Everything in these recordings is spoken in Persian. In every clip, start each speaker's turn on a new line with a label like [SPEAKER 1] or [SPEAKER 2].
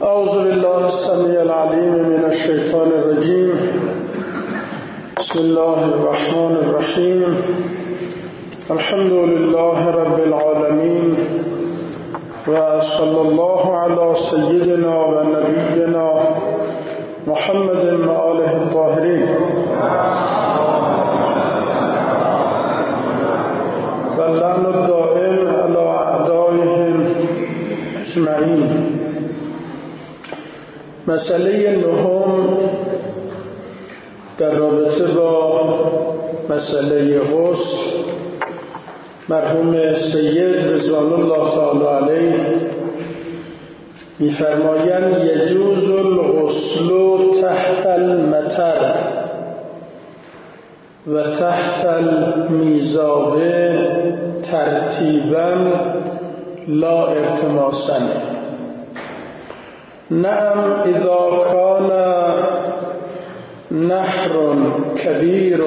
[SPEAKER 1] اعوذ بالله السمیع العلیم من الشیطان الرجیم. بسم الله الرحمن الرحیم. الحمد لله رب العالمین و صلی الله علی سیدنا و نبینا محمد و آله الطاهرین و اللعن الدائم علی اعدائهم اجمعین. مسئله نهم در رابطه با مسئله غسل، مرحوم سید رضوان الله تعالی علیه می‌فرمایند یجوز الغسل تحت المطر و تحت المیزاب ترتیبا لا ارتماسا. نعم اذا كان نهر كبير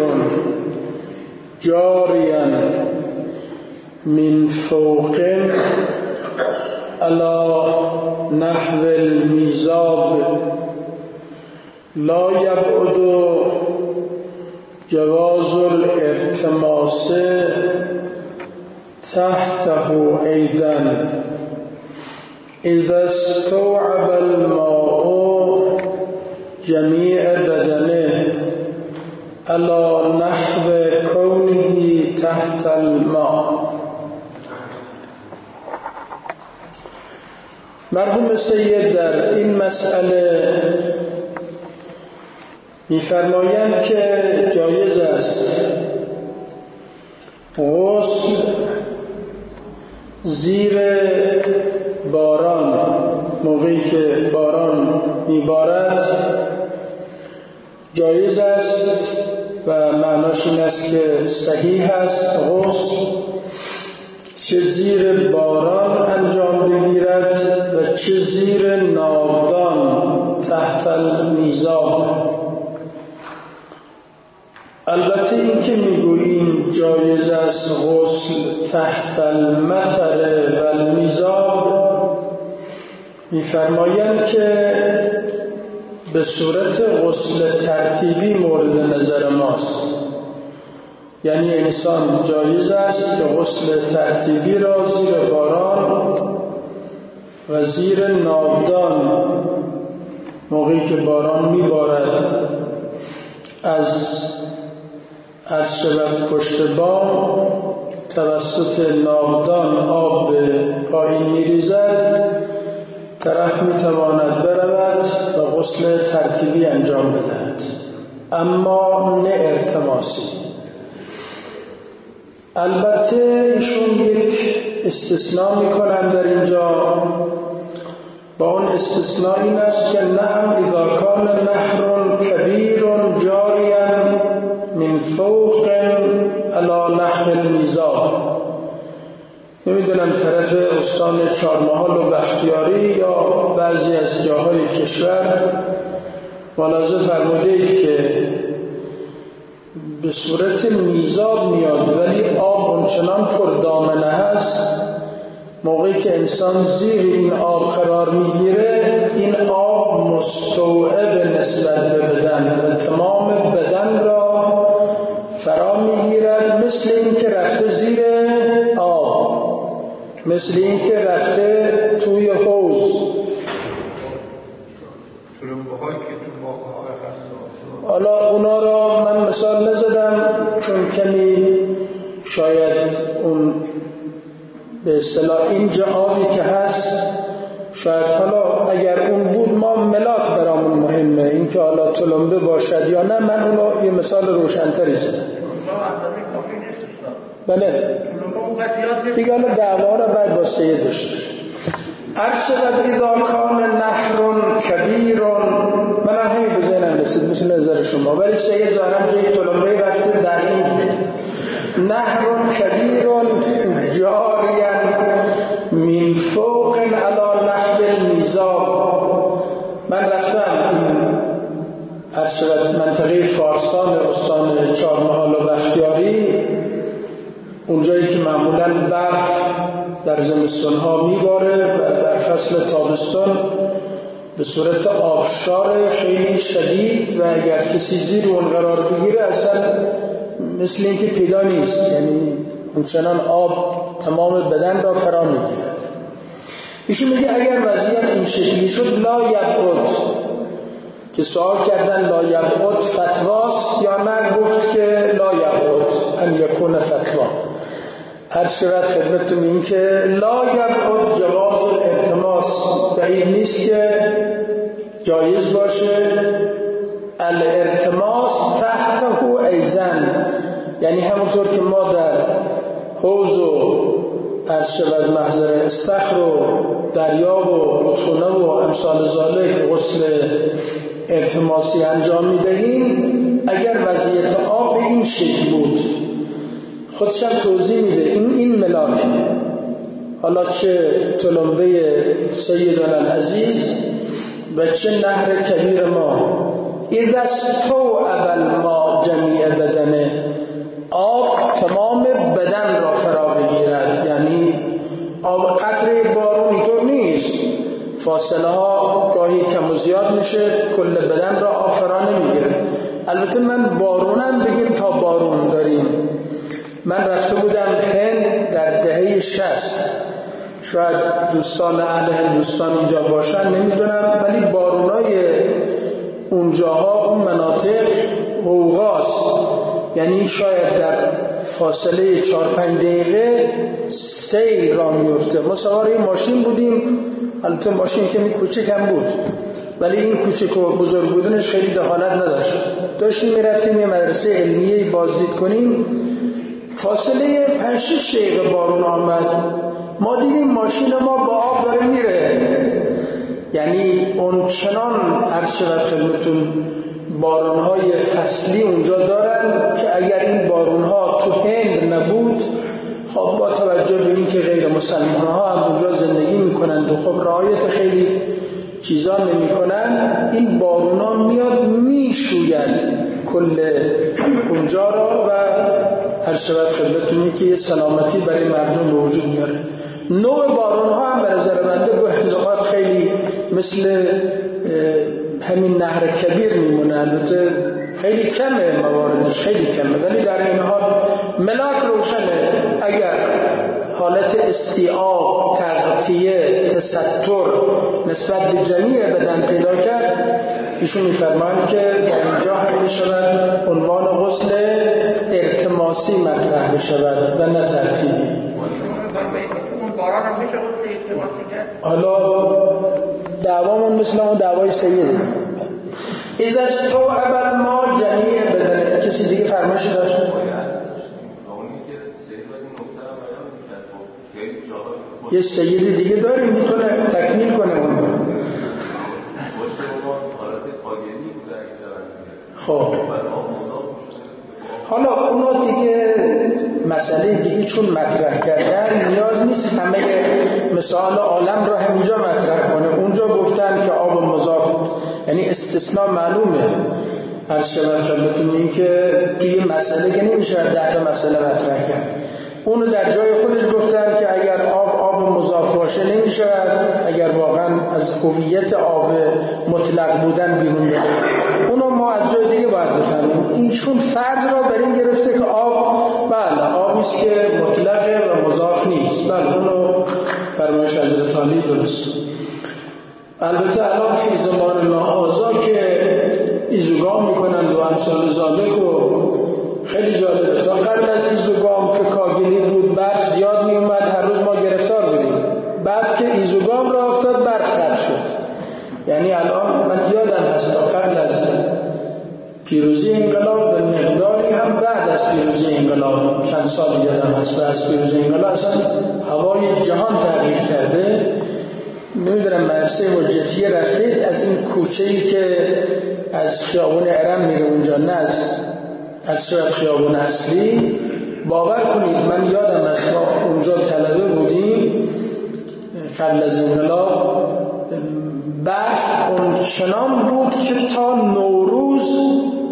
[SPEAKER 1] جاريا من فوق على نحو الميزاب لا يبعد جواز الارتماس تحته أيضا إذا استوعب الماء جميع بدنه على نحو كونه تحت الماء. مرحوم سید در این مسئله می‌فرمایند که جایز است غسل زیر باران، موقعی که باران میبارد جایز است و معناش این است که صحیح است غسل چه زیر باران انجام بگیرد و چه زیر ناودان تحت المیزاب. البته این که میگوییم جایز است غسل تحت المطر و المیزاب، میفرمایند که به صورت غسل ترتیبی مورد نظر ماست، یعنی انسان جایز است که غسل ترتیبی را زیر باران و زیر ناودان موقعی که باران میبارد از عرض شود پشت بام توسط ناودان آب به پایین میریزد، طرف میتواند برود و غسل ترتیبی انجام بدهد، اما نه ارتماسی. البته ایشون یک استثناء میکنن در اینجا، با اون استثناء این است که نعم اذا کان نهر کبیر جاریا من فوق علی نحو المیزاب. نمیدونم طرف استان چهارمحال و بختیاری یا بعضی از جاهای کشور ملاحظه فرمودید که به صورت میزاب میاد ولی آب اونچنان پر دامنه هست، موقعی که انسان زیر این آب قرار میگیره این آب مستوعب نسبت به بدن و تمام بدن را فرا میگیرد، مثل این که رفته زیر آب، مثل این که رفته توی حوض. حالا اونا را من مثال نزدم چون کمی شاید اون به اصطلاح اینجا آبی که هست، شاید حالا اگر اون بود ما ملاک برامون مهمه، این که حالا تلمبه باشد یا نه، من اونو یه مثال روشن‌تری زدم. بله دیگه حالا دعوا را بعد با سید داشته عرض شد اذا کان نهر کبیر. من همین به ذهنم رسید مثل نظر شما، ولی سید ظاهرا جای تلمبه رفته در اینجا نهر کبیر جاریا من فوق علی نحو المیزاب. من رفتم این عرض شد منطقه فارسان استان چهارمحال و بختیاری، اونجایی که معمولاً برف در زمستان‌ها میباره و در فصل تابستان به صورت آبشار خیلی شدید و اگر کسی زیر اون قرار بگیره اصلا مثل اینکه پیدا نیست، یعنی اونچنان آب تمام بدن را فرا میگیرد. ایشون میگه اگر وضعیت این شکلی شد لا یبعد، که سوال کردن لا یبعد فتواست یا نه، گفت که لا یبعد ان یکون فتوا. هر شود خدمتتون این که لا یبعد جواز الالتماس، بعید نیست که جایز باشه الالتماس تحته ایزن، یعنی همونطور که ما در حوض و عرض شود محضر استخر و دریا و رودخانه و امثال ذالک غسل التماسی انجام میدهیم، اگر وضعیت آب به این شکل بود، خودشم توضیح میده این ملاکه. حالا چه تلمبه سیدنا العزیز و چه نهر کبیر ما، اذا استوعب الماء جمیع بدنه، آب تمام بدن را فرا بگیرد. یعنی آب قطره بارون اینطور نیست، فاصله ها گاهی کم و زیاد میشه، کل بدن را آب فرا نمیگیره. البته من بارونم بگیم تا بارون داریم. من رفته بودم هند در دهه 60، شاید دوستان اهل هندوستان اینجا باشن نمیدونم، ولی بارونای اونجاها اون مناطق غوغاست، یعنی شاید در فاصله 4-5 دقیقه سیل را میفته. ما سوار این ماشین بودیم، البته ماشین کمی کوچک هم بود ولی این کوچک و بزرگ بودنش خیلی دخالت نداشت. داشتیم میرفتیم یه مدرسه علمیه بازدید کنیم، فاصله 5-6 دقیقه بارون آمد، ما دیدیم ماشین ما با آب داره میره. یعنی اون چنان عرض شود خدمتون بارونهای فصلی اونجا دارن که اگر این بارونها تو هند نبود، خب با توجه به این که غیر مسلمان ها هم اونجا زندگی میکنند و خب رعایت خیلی چیزا نمیکنن، این بارونها میاد میشوید کل اونجا را و هر شود خدمتونی که یه سلامتی برای مردم به وجود میاره. نوع بارونها هم به نظر بنده گوهزاقات خیلی مثل همین نهر کبیر میمونه، البته خیلی کمه مواردش، خیلی کمه، ولی در این حال ملاک روشنه. اگر حالت استیعاب، تغطیه، تستر نسبت به جمیع بدن پیدا کرد، ایشون میفرمایند که در اینجا هم میشود عنوان غسل التماسی مطرح بشود و نه ترتیبی.
[SPEAKER 2] باران هم میشه غسل التماسی کرد؟
[SPEAKER 1] حالا دعوامون مثل اون دعوای سیده. اذا استوعب الماء جمیع بدنه. کسی دیگه فرمایشی داشت؟ یه سید دیگه داریم میتونه تکمیل کنه اون. خب حالا اونا دیگه مسئله دیگه چون مطرح کردن نیاز نیست همه مثال عالم رو همینجا مطرح کنه. اونجا گفتن که آب مضاف، یعنی استثناء معلومه. هر شبه خدمتون این که توی مسئله که نمیشه 10 تا مسئله مطرح کرد. اونو در جای خودش گفتن که اگر آب مضاف باشه نمیشه، اگر واقعا از هویت آب مطلق بودن بیرون بره. اونو ما از جای دیگه باید بفهمیم. اینشون فرض را بر این گرفته که آب بله آبیست که مطلقه و مضاف نیست. بله اونو فرمایش حضرت علی درست. البته الان فی زمان ناهازا که ایزوگام میکنند و امثال ذالک و خیلی جالبه. تا قبل از ایزوگام که کاگلی بود برف زیاد می اومد، هر روز ما گرفتار بودیم. بعد که ایزوگام را افتاد برف قطع شد. یعنی الان من یادم هست تا قبل از پیروزی انقلاب و مقداری هم بعد از پیروزی انقلاب چند سال یادم هست و از پیروزی انقلاب اصلا هوای جهان تغییر کرده. نمیدونم مدرسه حجتیه رفتید از این کوچه‌ای که از خیابون ارم میره اونجا، نه از شاید خیابون اصلی، باور کنید من یادم است ما اونجا طلبه بودیم قبل از انقلاب، برف اون چنان بود که تا نوروز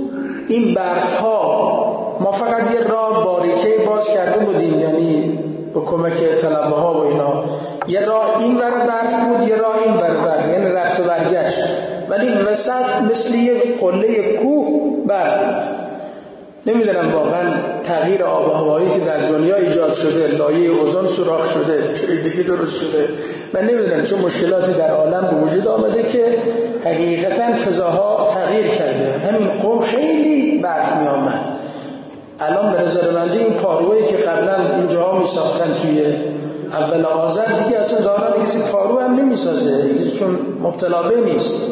[SPEAKER 1] این برف ها، ما فقط یه راه باریکه باز کرده بودیم، یعنی با کمک طلبه ها و اینا. یه راه این ور برف بود، یه راه این ور برف، یعنی رفت و برگشت، ولی وسط مثل یه قله کوه برف بود. نمیدونم واقعا تغییر آب و هوایی که در دنیا ایجاد شده، لایه اوزون سوراخ شده، چه دیگه درست شده، من نمیدونم چون مشکلاتی در عالم به وجود آمده که حقیقتا فضاها تغییر کرده. همین قم خیلی برف می آمد. الان به نظر من این پارویی که قبلا اینجاها می ساختن توی اول آذر دیگه اصلا ظاهرا کسی پارو هم نمی سازه چون مبتلا به نیست.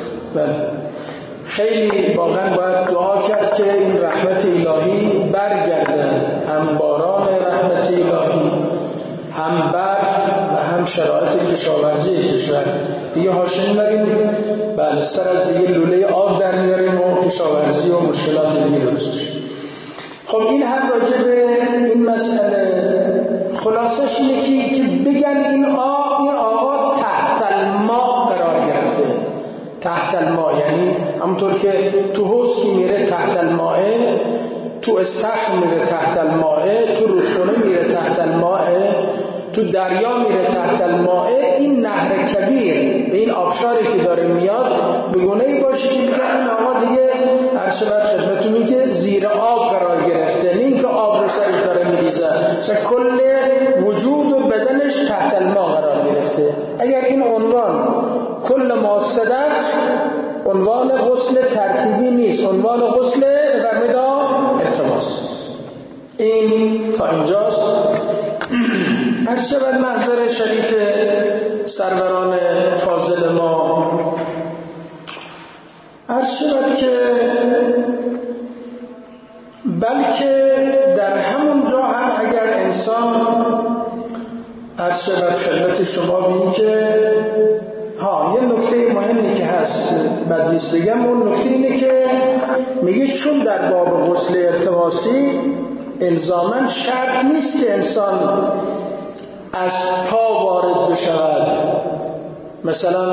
[SPEAKER 1] خیلی واقعا باید دعا کرد که این رحمت الهی برگردد، هم باران رحمت الهی، هم برف و هم شرایط کشاورزی کشور. دیگه حاشیه نمیاریم، بله سر از دیگه لوله آب در میاریم و کشاورزی و مشکلات دیگه درست میشه. خب این هم راجع به این مسئله خلاصش اینه که بگن این آقا تحت الماء قرار گرفته. تحت الماء یعنی همونطور که تو حوض که میره تحت الماء، تو استخر میره تحت الماء، تو رودخونه میره تحت الماء، تو دریا میره تحت الماء. این نهر کبیر به این آبشاری که داره میاد به گونه‌ای باشه که میگن این آقا دیگه هر شبت خدمتونی که زیر آب قرار گرفته، نه اینکه آب رو سرش داره میریزه، مثلا کل وجود و بدنش تحت الماء قرار گرفته. اگر این عنوان کل ما صدق عنوان غسل ترتیبی نیست، عنوان غسل فرمدا ارتباط. این تا اینجاست. هر شبت محضر شریف سروران فاضل ما هر شبت که بلکه در همون جا هم اگر انسان هر شبت خدمت شما بینی که یه نکته مهمی که هست بد نیست بگم، اون نکته اینه که میگه چون در باب غسل ارتباطی الزاماً شرط نیست که انسان از پا وارد بشود، مثلا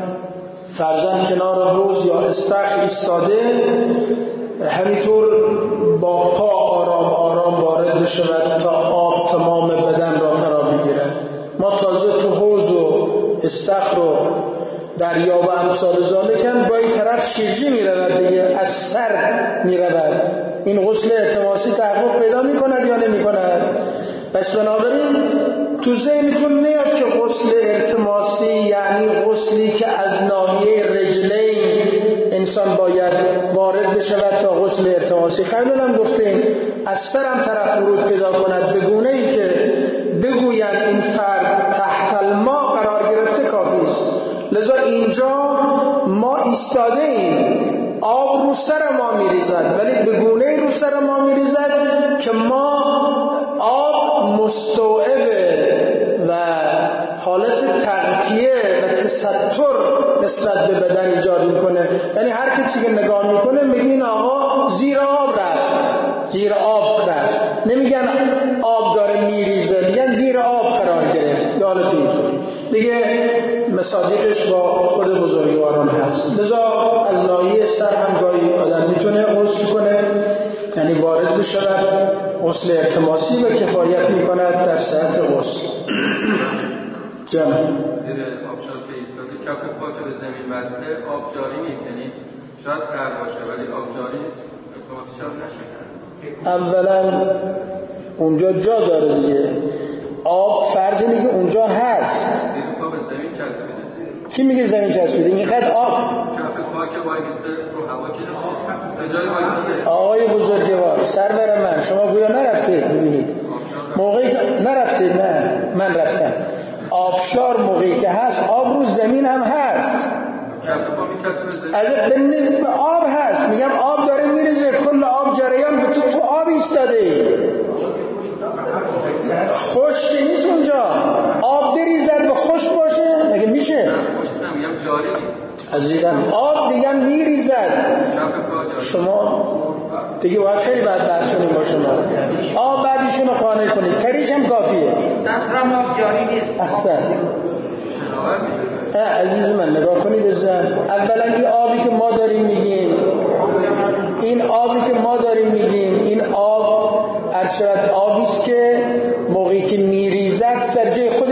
[SPEAKER 1] فرضاً کنار حوض یا استخر ایستاده همینطور با پا آرام آرام وارد بشود تا آب تمام بدن را فرا بگیرد. ما تازه تو حوض و استخر و دریا و امثال ذالک هم با این طرف شیرجی می رود دیگه، از سر می رود. این غسل التماسی تحقق پیدا می کند یا نمی کند؟ پس بنابراین تو ذهنتون نیاد که غسل التماسی یعنی غسلی که از ناحیه رجلین انسان باید وارد بشود تا غسل التماسی. قبلا هم گفتیم از سر هم طرف ورود پیدا کند به گونه‌ای که بگویند این فرد تحت الماء قرار گرفته کافی است. لذا اینجا ما ایستاده ایم، آب رو سر ما میریزد، ولی به گونه‌ای رو سر ما میریزد که ما آب مستوعب و حالت تغطیه و تستر نسبت به بدن ایجاد میکنه. یعنی هر کسی که نگاه میکنه میگه این آقا زیر آب رفت، زیر آب رفت. نمیگن آب داره میریزه، میگن زیر آب قرار گرفت. حالت اینطوری دیگه مصادیقش با خود بزرگواران هست. لذا از ناحیه سر هم گاهی آدم میتونه غسل کنه، یعنی وارد بشود. غسل التماسی و کفایت میکند در سطح غسل.
[SPEAKER 3] زیر آبشار که ایستاده کف پا که به زمین وصله آب جاری نیست، یعنی شاید تر باشه ولی آب جاری نیست، التماسش هم نشه.
[SPEAKER 1] اولا اونجا جا داره دیگه، آب فرض اینه که اونجا هست.
[SPEAKER 3] زیر پا به زمین چسبیده.
[SPEAKER 1] کی میگه زمین چسبیده؟ اینقدر آب
[SPEAKER 3] کف پا که وایسته رو هوا که نیست، به جای وایسته.
[SPEAKER 1] آقای بزرگوار سرور من، شما گویا نرفتید ببینید موقعی که نرفتید؟ نه من رفتم. آبشار موقعی که هست آب رو زمین هم هست، از بنید آب هست. میگم آب داره میریزه، کل آب جریان به تو آب ایستاده ای. خشک نیست اونجا، آب بریزد و خشک باشه مگه میشه؟ عزیزم آب دیگه میریزد. شما دیگه باید خیلی بعد بحث کنیم با شما. آب بعدیشون رو قانع کنید، تریش هم کافیه.
[SPEAKER 2] استخرام آب جاری نیست.
[SPEAKER 1] احسن. عزیز من نگاه کنید عزیزم، اولا این آبی که ما داریم میگیم، این آبی که ما داریم میگیم، این آب ارشد آبیست که موقعی که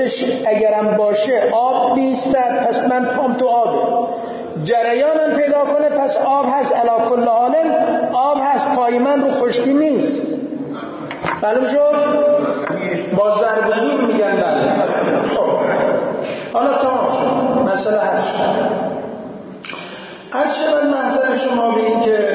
[SPEAKER 1] پشت اگرم باشه آب بیستد، پس من پام تو آبه. جریانم پیدا کنه، پس آب هست. علی کل حال آب هست، پای من رو خشکی نیست. معلوم شد؟ با ضرب زور میگن بله. خب حالا تمام شد، مسئله حل شد. عرض شود محضر شما به این که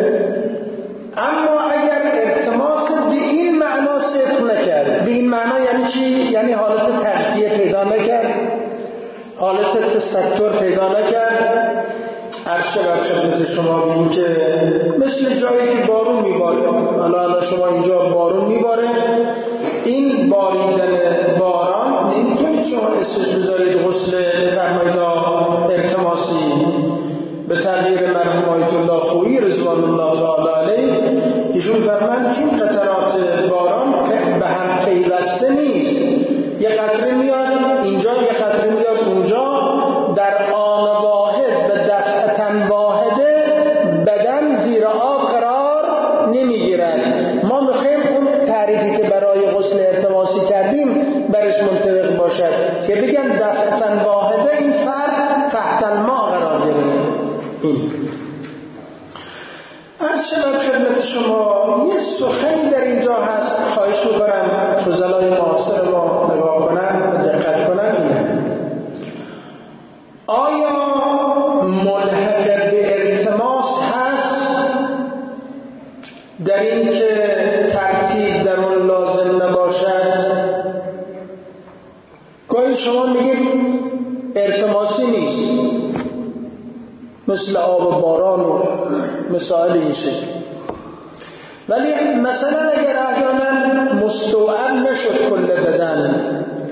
[SPEAKER 1] اما اگر التماس به این معنا صدق نکرد، به این معنا یعنی چی؟ یعنی حالت تغطیه پیدا نکرد، حالت تستر پیدا نکرد. عرض شود خدمت شما به این که مثل جایی که بارون میباره، حالا شما اینجا بارون میباره، این باریدن باران نمیتونید شما اسمش بذارید غسل فرمایید التماسی. به تعبیر مرحوم آیت الله خویی رضوان الله تعالی علیه، ایشون فرمان چون قطرات باران به هم پیوسته نیست، یه قطره میاد اینجا یه قطره میاد اونجا، در آن واحد به دفعتن واحده بدن زیر آب قرار نمیگیرد. ما میخوایم اون تعریفی که برای غسل التماسی کردیم برش منطبق باشد که بگن دفعتن واحده این فرد تحت الماء قرار گرفته. این عرض شود خدمت شما یه سخنی در اینجا هست، خواهش میکنم فضلای معاصر ما نگاه کنن و دقت کنن. اینه آیا ملحق به التماس هست در این که ترتیب در اون لازم نباشد؟ گاهی شما میگید التماسی نیست، مثل آب و باران و مسائل این شکل، ولی مثلا اگر احیانا مستوعب نشد کل بدن،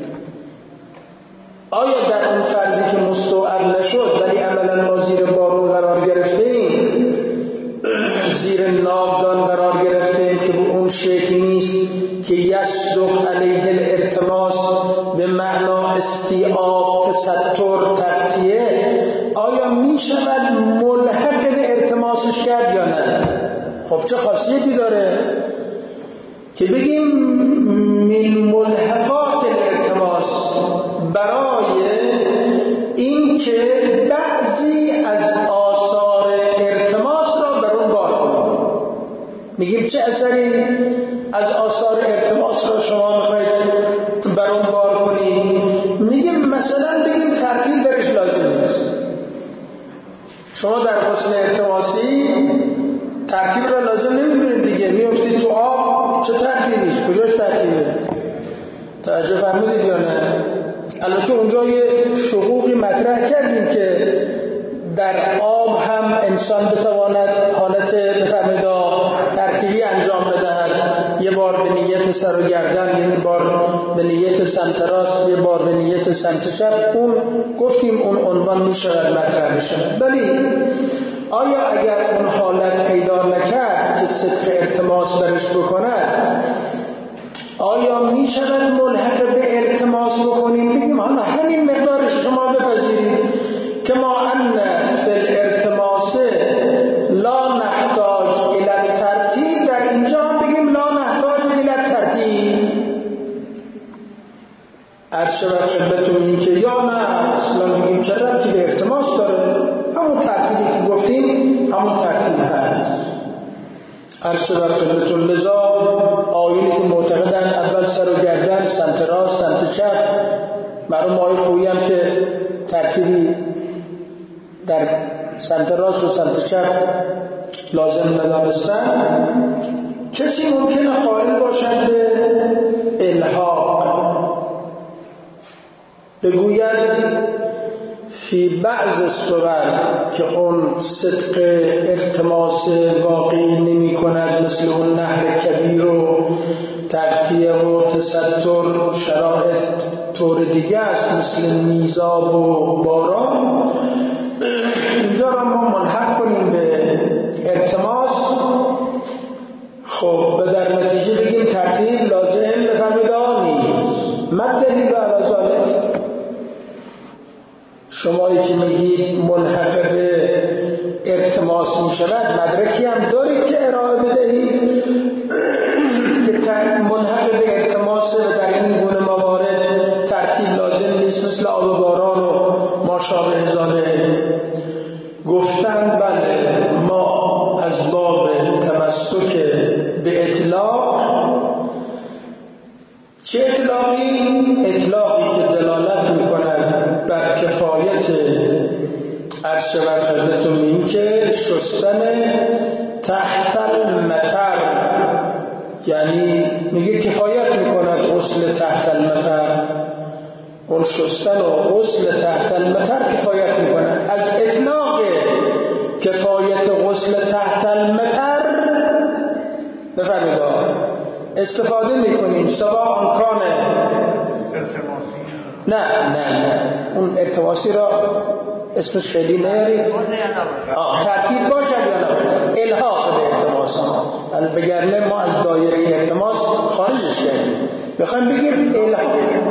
[SPEAKER 1] آیا در اون فرضی که مستوعب نشد ولی عملا ما زیر بارون قرار گرفتیم، زیر ناودان قرار گرفتیم که به اون شکل نیست که یصدق علیه الالتماس به معنا استیعاب، تستر، تغطیه، آیا می شود ملحق به التماسش کرد یا نه؟ خب چه خاصیتی داره که بگیم من ملحقات الالتماس، برای این که بعضی از آثار التماس را بر اون بار کنیم. میگیم چه اثری از آثار التماس را شما میخواید بر اون بار کنید؟ میگیم مثلا بگیم ترتیب برش لازم نیست. شما در غسل التماسی ترتیب را لازم نمیدونید دیگه، میافتید تو آب، چه ترتیبیش؟ کجاش ترتیبه؟ توجه فرمودید یا نه؟ البته اونجا یه شقوقی مطرح کردیم که در آب هم انسان بتواند حالت بفرمایید ترتیبی انجام بدهد، یه بار به نیت سر و گردن، یه بار به نیت سمت راست، یه بار به نیت سمت چپ. اون گفتیم اون عنوان میشود مطرح بشه. ولی آیا اگر اون حالت پیدا نکرد که صدق التماس برش بکند، آیا می شود ملحق به التماس بکنیم؟ بگیم حالا همین مقدارش شما بپذیرید که ما ان فی الالتماس لا نحتاج الی الترتیب، در اینجا هم بگیم لا نحتاج الی الترتیب. عرض شود خدمتتون این که یا نه اصلا بگیم چه ربطی به التماس داره، همون ترتیبی که گفتیم همون ترتیب هست. عرض شود خدمتتون لذا آیونی که معتقدن اول سر و گردن، سمت راست، سمت چپ، مرحوم آقای خویی هم که ترتیبی در سمت راست و سمت چپ لازم ندانستن، کسی ممکنه قائل باشد به الحاق، بگوید فی بعض الصور که اون صدق التماس واقعی نمی کند، مثل اون نهر کبیر و تغطیه و تستر، شرایط طور دیگه است مثل میزاب و باران، اینجا را ما ملحق کنیم به التماس. خب به در نتیجه بگیم ترتیب لازم بفهمیده نیست. مد دلیل علی ذلک؟ شمایی که میگید ملحق به التماس می شود، مدرکی هم دارید که ارائه بدهید که ملحق به التماس و در این گونه موارد ترتیب عرض شود خدمتتون این که شستن تحت المطر، یعنی میگه کفایت میکند غسل تحت المطر. اون شستن و غسل تحت المطر کفایت میکند. از اطلاق کفایت غسل تحت المطر بفرمایید استفاده میکنیم سواء کان نه اون ارتماسی را اسمش خیلی نیارید، ترتیب باشد یا نه، الحاق به ارتماس ها، بگرنه ما از دایره ارتماس خارجش کردیم، بخوایم بگیم الحاق.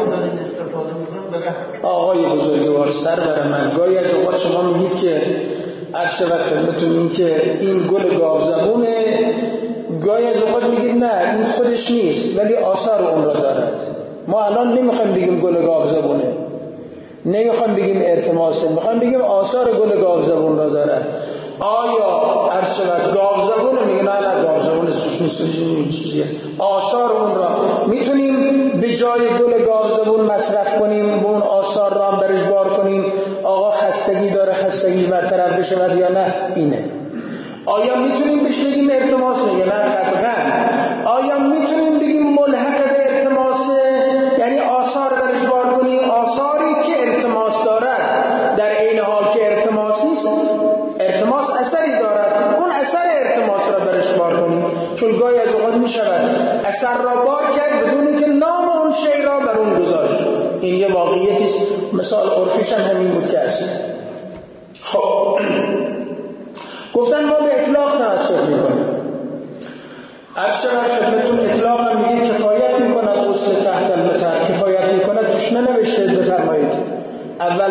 [SPEAKER 1] آقای بزرگوار سر بر من، گاهی از اوقات شما میگید که عرض و خدمتون این که این گل گاوزبونه، گاهی از اوقات میگید نه این خودش نیست ولی آثار اون را دارد. ما الان نمیخوایم بگیم گل گاوزبونه، نمیخوایم بگیم ارتماسه، میخوایم بگیم آثار گل گاوزبون را دارد. آیا عرض و گاوزبونه؟ میگه نه گاوزبون سوش نیست، آثار اون را میتونیم به جای گل گاوزبون مصرف کنیم، اون آثار را هم برش بار کنیم. آقا خستگی داره، خستگیش برطرف بشه یا نه؟ اینه. آیا میتونیم بهش بگیم ارتماس؟ میگه نه قطعا. آیا میتونیم بگیم ملحق به ارتماسه، یعنی آثار برش بار کنیم، آثاری که ارتماس دارد در عین حال که ارتماس نیست، ارتماس اثری دارد، اون اثر ارتماس را برش بار کنیم. چون گاهی از اوقات میشود اثر را بار کرد بدونی که نام اون شی را بر اون گذاشت. این یه واقعیتی، مثال عرفیش هم همین بود که است. خب گفتن ما به اطلاق تمسک میکنیم. عرض شود خدمتون اطلاق هم میگه کفایت میکند غسل تحت المطر، کفایت میکند توش ننوشته بفرمایید اول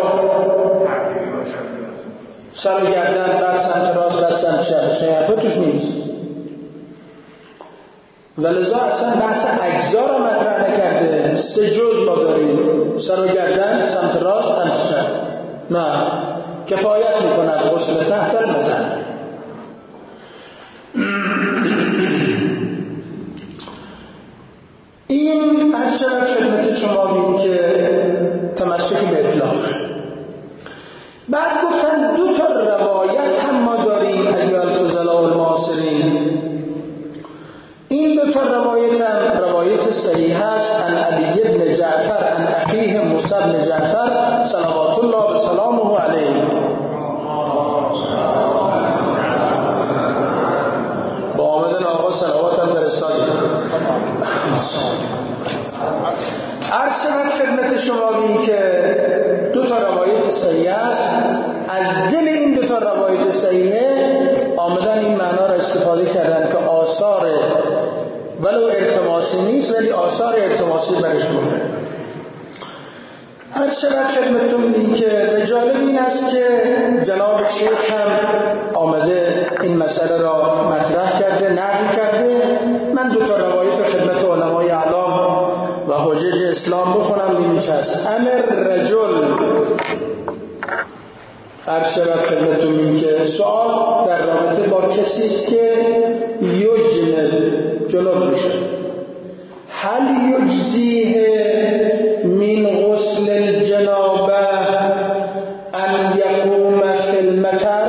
[SPEAKER 1] سر و گردن، بعد سمت راست، بعد سمت چپ، شیعفه توش نیست. ولذا اصلا بحث اجزا را مطرح نکرده. 3 جز ما داریم، سر و گردن، سمت راست، سمت چپ. نه، کفایت میکند غسل تحت المطر. این از شرف خدمت شما بین که تمسک به اطلاق. بعد گفتن 2 تا روایت هم ما داریم ایها الفضلاء المعاصرین. این 2 تا روایت هم روایت صحیح است عن علی بن جعفر عن اخیه موسی بن جعفر صلوات الله و سلامه علیه. با آمدن آقا صلوات هم فرستادیم. عرض شود خدمت شما بین که 2 تا روایت صحیح است. از دل این 2 تا روایت صحیحه آمدن این معنا را استفاده کردن که آثار ولو ارتماسی نیست ولی آثار ارتماسی برش بوده. عرض شود خدمتون این که به جالب این است که جناب شیخ هم آمده این مسئله را مطرح کرده، نقل کرده. من 2 تا روایت خدمت علمای اعلام و حجج اسلام بخونم ببینیم چه است. امر رجل، عرض شود خدمتون این که سوال در رابطه با کسی است که جنوب میشه. هل یجزیه من غسل الجنابه ان یقوم فی المطر؟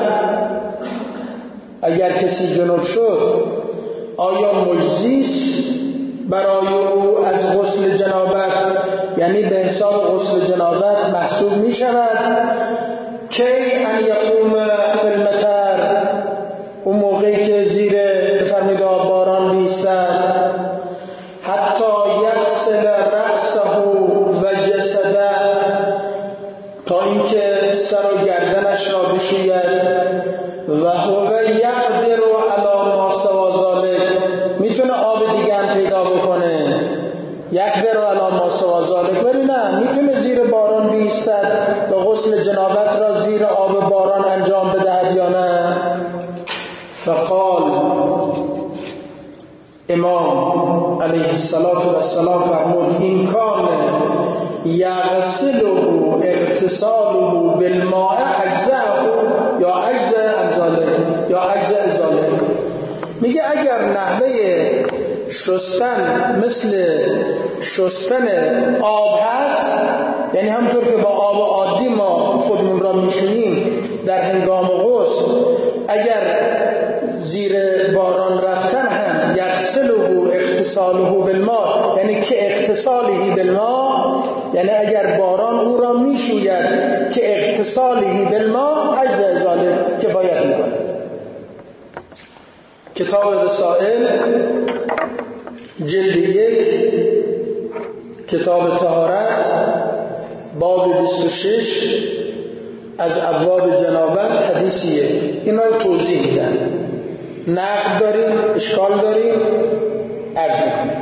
[SPEAKER 1] اگر کسی جنوب شد آیا مجزیست برای او از غسل جنابت، یعنی به حساب غسل جنابت محسوب می شود کی ان یقوم فی المطر؟ اون موقعی که زیر بفرمید باران بیستد، حتی یغسل رأسه و جسده، تا اینکه سر و گردنش را بشوید، و هو یقدر علی ما سوا ذلک، میتونه آب دیگه هم پیدا بکنه، یقدر علی ما سوا ذلک، ولی نه میتونه زیر باران بیستد و غسل جنابت را زیر آب باران انجام بدهد یا نه؟ فقال امام علیه السلام فرمود این کان یغسله اغتساله بالماء اجزاءه یا اجزاء ذلک. میگه اگر نحوه شستن مثل شستن آب هست، یعنی همطور که با آب عادی ما خودمون را میشوییم در هنگام غسل، اگر زیر باران رفتن هم یغسله اغتساله بالماء، یعنی که اغتساله بالماء، یعنی اگر باران او را میشوید که اغتساله بالماء اجزاء ذلک کفایت میکنه. کتاب وسائل جلد 1 کتاب طهارت باب 26 از ابواب جنابت حدیث 1 اینا رو توضیح میدن. نقد داریم، اشکال داریم، عرض میکنیم.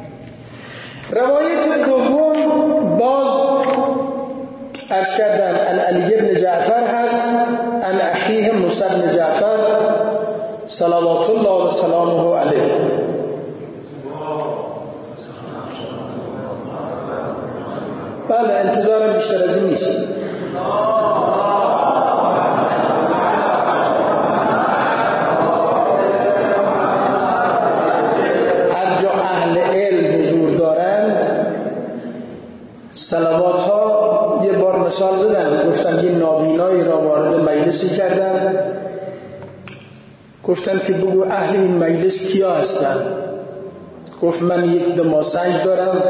[SPEAKER 1] روایت دوم باز عرض کردم عن علی بن جعفر هست، عن اخیه موسی بن جعفر صلوات الله و سلامه علیه. بله انتظارم بیشتر از این نیست. هر جا اهل علم حضور دارند صلوات ها، یه بار مثال زدم، گفتم یه نابینایی را وارد مجلسی کردن، گفتم که بگو اهل این مجلس کیا هستن؟ گفت من یک دماسنج دارم،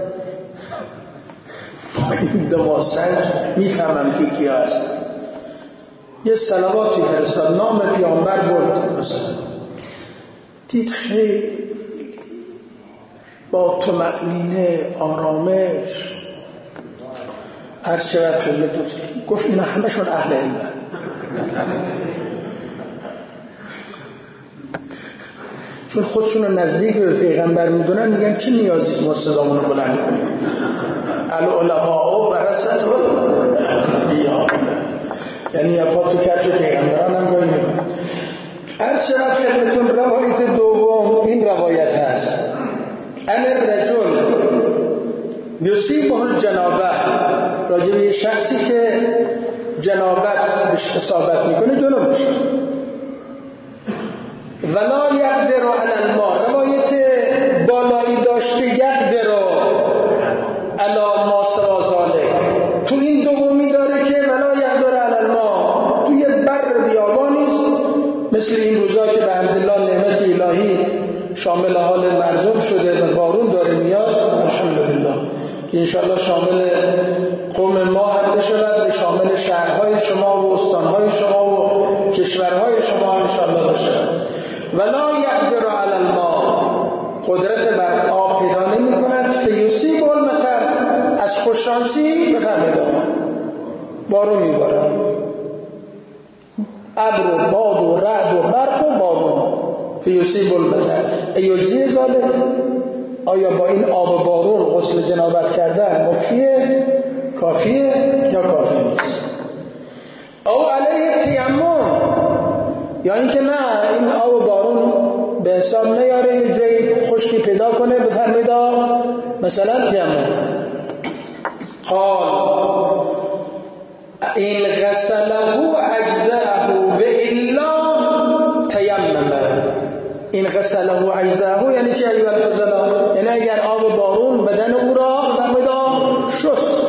[SPEAKER 1] با این دماسنج میفهمم که کیا هستن. یه صلواتی فرستاد، نام پیامبر برد، مثلا دید خیلی با طمأنینه آرامش عرض شود خدمتتون، گفت اینا همشون اهل علم. چون خودشون رو نزدیک به پیغمبر میدونن، میگن چه نیازی ما صدامون رو بلند کنیم؟ العلماء ورثة الانبیاء، یعنی یا پا تو کفش پیغمبران هم گاهی میکنن. عرض شود خدمتتون روایت دوم این روایت هست، ان الرجل یصیبه الجنابه، راجع به شخصی که جنابت بهش اصابت میکنه جنوب میشه، ولا یقدر علی الماء، روایت بالایی داشته یقدر علی ما سوا ذلک، تو این دومی داره که ولا یقدر علی الماء، توی بر بیابانیست، مثل این روزا که به حمدالله نعمت الهی شامل حال مردم شده و بارون داره میاد، الحمدلله که انشاءالله شامل قوم ما هم بشود، شامل شهرهای شما و استانهای شما و کشورهای شما هم انشاءالله بشود. ولا یقدر علی الماء، قدرت بر آب پیدا نمی کند، فیصیب المطر، از خوششانسی بفرمایید بارون میبارد، ابر و باد و رعد و برق و بارون، فیصیب المطر ایجزی ذلک، آیا با این آب بارون غسل جنابت کردن مکفیه، کافیه یا کافی نیست؟ او علیه تیمم، یا اینکه نه این آب بارون به حساب نیاره، یه جایی خشکی پیدا کنه، بفرمایید مثلا تیمم کنه. قال این غسله اجزاءه و الا تیمم. این غسله اجزاءه یعنی چه ایها الفضلا؟ یعنی اگر آب بارون بدن او را بفرمایید شست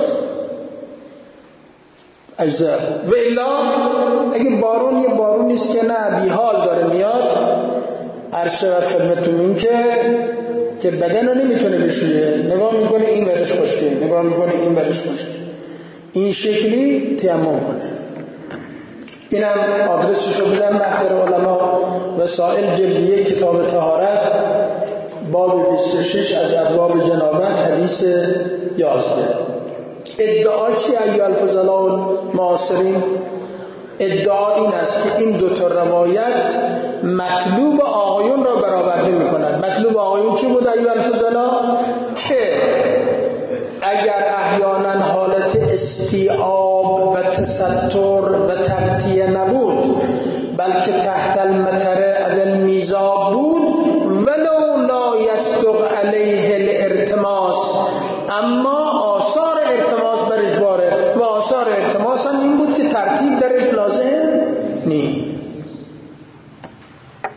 [SPEAKER 1] اجزاء، و الا اگه بارون یه بارون نیست که نه بیحال داره میاد، عرض شود خدمتتون این که بدن رو نمیتونه بشویه، نگاه میکنه این برش خشکه، نگاه میکنه این برش خشکه، این شکلی تیمم کنه. اینم آدرسشو بدم محضر علما، وسائل جلد 1 کتاب طهارت باب 26 از ابواب جنابت حدیث 11. ادعا چی ایها الفضلاء المعاصرین؟ ادعا این است که این دو تا روایت مطلوب آقایون را برآورده می‌کنند. مطلوب آقایون چی بود ایها الفضلاء؟ که اگر احیانا حالت استیعاب و تستر و تغطیه نبود، بلکه تحت المطر اول میزاب بود، ولو لا یصدق علیه الارتماس، اما آثار ارتماس برش باره، و آثار ارتماس هم این بود که ترتیب درش لازم نی.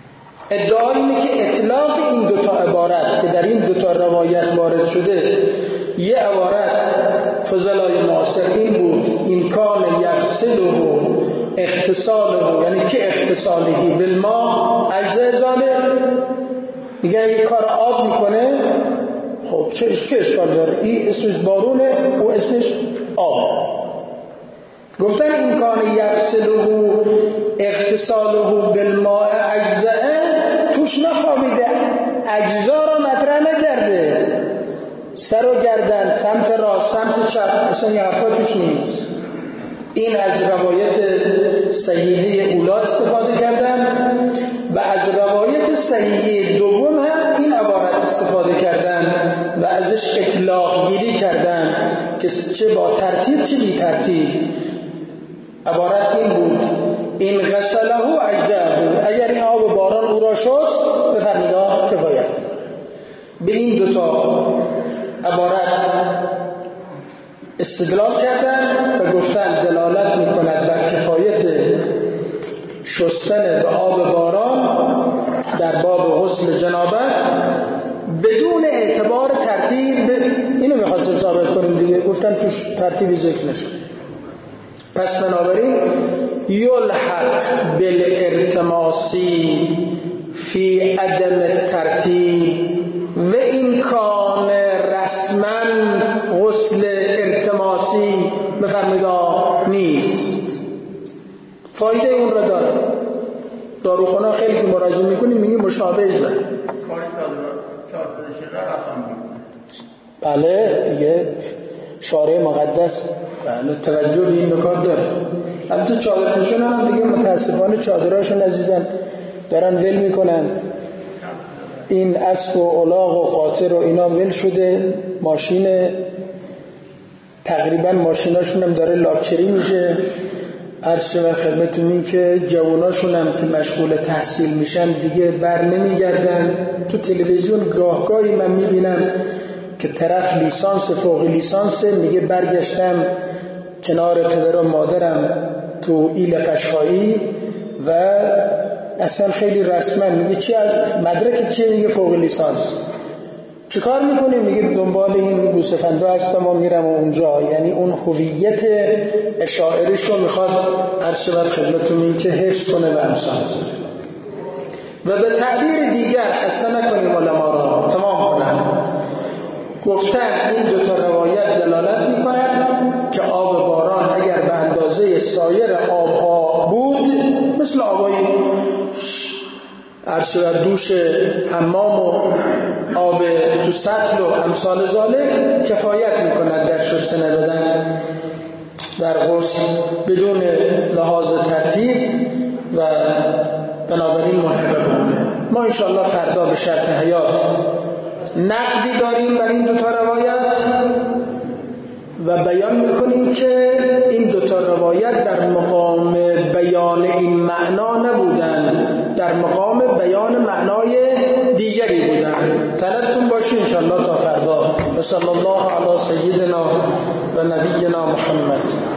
[SPEAKER 1] ادعا اینه که اطلاق این دوتا عبارت که در این دوتا روایت وارد شده، یه عبارت فضلای معاصر این بود این کان یغسله اغتساله، یعنی که اغتسالهی بالماء اجزاء ذالک، میگن یه کار آب میکنه، خب چه اشکال داره؟ این اسمش بارونه و اسمش آب. گفتن این کان یغسله اغتساله بالماء اجزاء، توش نخوابیده، اجزا را مطرح نکرده، سر و گردن، سمت راست، سمت چپ، اصلا یه حرفا توش نیست. این از روایت صحیحه اولا استفاده کردن و از روایت صحیحه دوم هم این عبارت استفاده کردن و ازش اطلاق گیری کردن که چه با ترتیب چه بی ترتیب. عبارت این بود این غسله اجزاءه، اگر این آب باران او را شست بفرمایید کفایت میکنه. به این دوتا عبارت استدلال کردن و گفتن دلالت میکند بر کفایت شستن به آب باران در باب غسل جنابت بدون اعتبار ترتیب. اینو میخواستیم ثابت کنیم دیگه، گفتن توش ترتیبی ذکر نشد. پس بنابراین یلحق بالارتماسی فی عدم ترتیب و این کان رسما غسل التماسی بفرمایید نیست. فایده اون را داره. داروخانه خیلی که مراجعه میکنیم میگه مشابه است. بله دیگه شارع مقدس بله توجه به این نکات داره. البته چادرشون هم دیگه متاسفانه چادراشون عزیزان دارن ول میکنن. این اسب و الاغ و قاطر و اینا ول شده، ماشین تقریبا ماشیناشون هم داره لاکچری میشه. عرض و خدمتتون این که جواناشون هم که مشغول تحصیل میشن دیگه بر نمیگردن. تو تلویزیون گاهی من میبینم که طرف لیسانس فوق لیسانس میگه برگشتم کنار پدر و مادرم تو ایل قشقایی و اصلا خیلی رسما میگه چی مدرک چیه؟ میگه فوق لیسانس. چه کار میکنی؟ میگه دنبال این گوسفندا هستم و میرم و اونجا. یعنی اون هویت اشاعرش رو میخواد عرض و خدمتتون این که حفظ کنه و امثال. و به تعبیر دیگر خسته نکنیم علما را، تمام کنن. گفتن این دوتا روایت دلالت میکنن که آب باران اگر به اندازه سایر آبها بود، مثل آبای عرض و دوش حمام و آب تو سطل و امثال ذالک کفایت میکند در شستن بدن در غسل بدون لحاظ ترتیب و بنابراین ملحق بونه. ما انشاءالله فردا به شرط حیات نقدی داریم بر این دوتا روایت و بیان میکنیم که این دوتا روایت در مقام بیان این معنا نبودن، در مقام بیان معنای دیگری بودن. طلبتون باشی انشاءالله تا فردا. و صلی الله علی سیدنا و نبینا محمد.